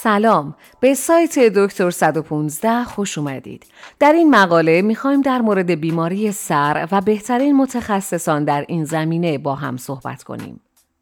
سلام، به سایت دکتر 115 خوش اومدید. در این مقاله میخوایم در مورد بیماری سر و بهترین متخصصان در این زمینه با هم صحبت کنیم.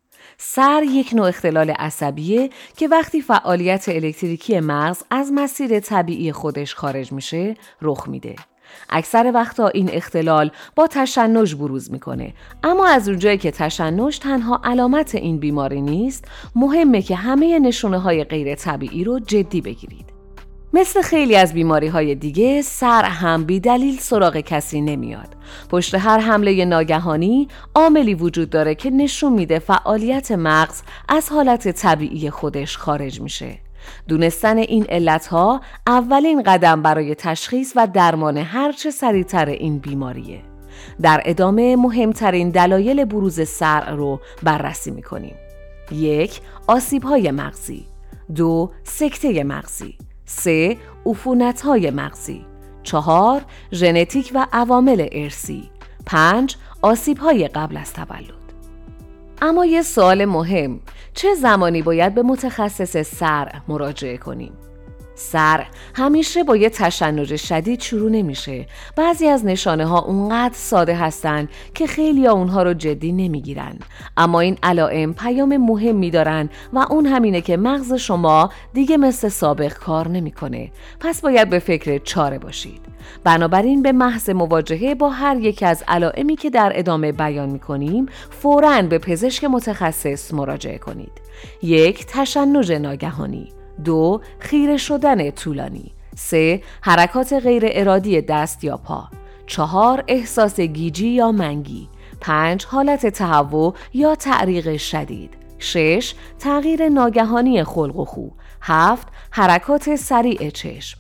سر یک نوع اختلال عصبیه که وقتی فعالیت الکتریکی مغز از مسیر طبیعی خودش خارج میشه، رخ میده. اکثر وقتا این اختلال با تشنج بروز میکنه، اما از اونجایی که تشنج تنها علامت این بیماری نیست، مهمه که همه نشونه‌های غیر طبیعی رو جدی بگیرید. مثل خیلی از بیماری‌های دیگه، سر هم بی دلیل سراغ کسی نمیاد. پشت هر حمله ناگهانی عاملی وجود داره که نشون میده فعالیت مغز از حالت طبیعی خودش خارج میشه. دونستن این علتها اولین قدم برای تشخیص و درمان هرچه سریعتر این بیماریه. در ادامه مهمترین دلایل بروز سر رو بررسی میکنیم. 1. آسیب‌های مغزی. 2. سکته مغزی. 3. عفونت‌های مغزی. 4. ژنتیک و عوامل ارثی. 5. آسیب‌های قبل از تولد. اما یه سوال مهم، چه زمانی باید به متخصص سر مراجعه کنیم؟ سر همیشه با یه تشنج شدید شروع نمیشه. بعضی از نشانه ها اونقدر ساده هستن که خیلی ها اونها رو جدی نمیگیرن. اما این علائم پیام مهمی دارن و اون همینه که مغز شما دیگه مثل سابق کار نمیکنه. پس باید به فکر چاره باشید. بنابراین به محض مواجهه با هر یک از علائمی که در ادامه بیان میکنیم، فوراً به پزشک متخصص مراجعه کنید. 1. تشنج ناگهانی. 2. خیره شدن طولانی. 3. حرکات غیر ارادی دست یا پا. 4. احساس گیجی یا منگی. 5. حالت تهوع یا تعریق شدید. 6. تغییر ناگهانی خلق و خو. 7. حرکات سریع چشم.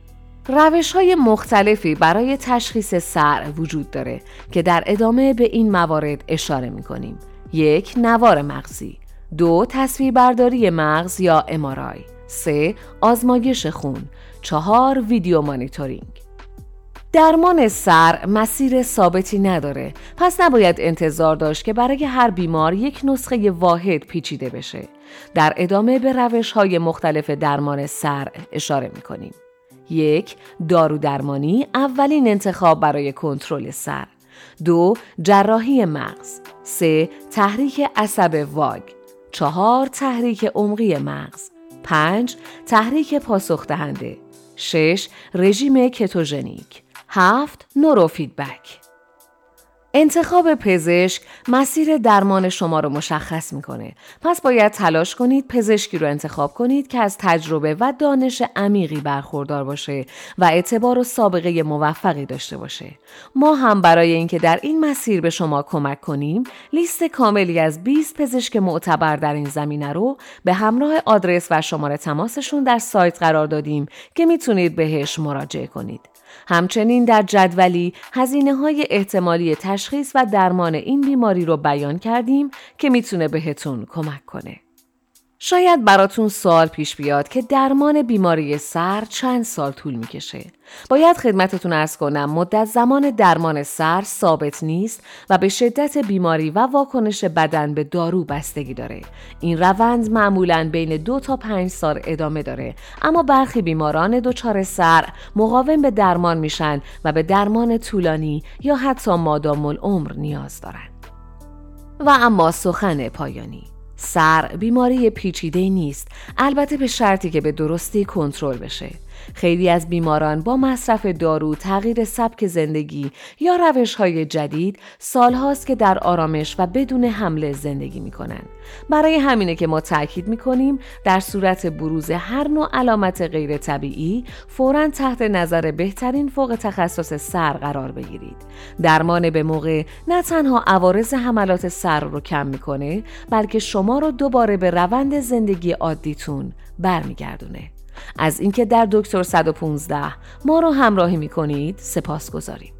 روش‌های مختلفی برای تشخیص سر وجود داره که در ادامه به این موارد اشاره می‌کنیم. 1. نوار مغزی. 2. تصویربرداری مغز یا MRI. 3. آزمایش خون. 4. ویدیو مانیتورینگ. درمان سر مسیر ثابتی نداره، پس نباید انتظار داشت که برای هر بیمار یک نسخه واحد پیچیده بشه. در ادامه به روش‌های مختلف درمان سر اشاره می‌کنیم. 1. دارو درمانی، اولین انتخاب برای کنترل سر. 2. جراحی مغز. 3. تحریک عصب واگ. 4. تحریک عمقی مغز. 5. تحریک پاسخ دهنده. 6. رژیم کتوژنیک. 7. نوروفیدبک. انتخاب پزشک مسیر درمان شما رو مشخص میکنه. پس باید تلاش کنید پزشکی رو انتخاب کنید که از تجربه و دانش عمیقی برخوردار باشه و اعتبار و سابقه موفقی داشته باشه. ما هم برای اینکه در این مسیر به شما کمک کنیم، لیست کاملی از 20 پزشک معتبر در این زمینه رو به همراه آدرس و شماره تماسشون در سایت قرار دادیم که میتونید بهش مراجعه کنید. همچنین در جدولی هزینه‌های احتمالی تشخیص و درمان این بیماری رو بیان کردیم که میتونه بهتون کمک کنه. شاید براتون سوال پیش بیاد که درمان بیماری سر چند سال طول میکشه. باید خدمتتون عرض کنم مدت زمان درمان سر ثابت نیست و به شدت بیماری و واکنش بدن به دارو بستگی داره. این روند معمولاً بین 2 تا 5 سال ادامه داره، اما برخی بیماران دچار سر مقاوم به درمان میشن و به درمان طولانی یا حتی مادام العمر نیاز دارن. و اما سخن پایانی، سر بیماری پیچیده نیست، البته به شرطی که به درستی کنترل بشه. خیلی از بیماران با مصرف دارو، تغییر سبک زندگی یا روش‌های جدید سالهاست که در آرامش و بدون حمله زندگی می‌کنن. برای همینه که ما تأکید می‌کنیم در صورت بروز هر نوع علامت غیر طبیعی فوراً تحت نظر بهترین فوق تخصص سر قرار بگیرید. درمان به موقع نه تنها عوارض حملات سر رو کم می‌کنه، بلکه شما رو دوباره به روند زندگی عادیتون برمیگردونه. از اینکه در دکتر 115 ما رو همراهی می‌کنید سپاسگزاریم.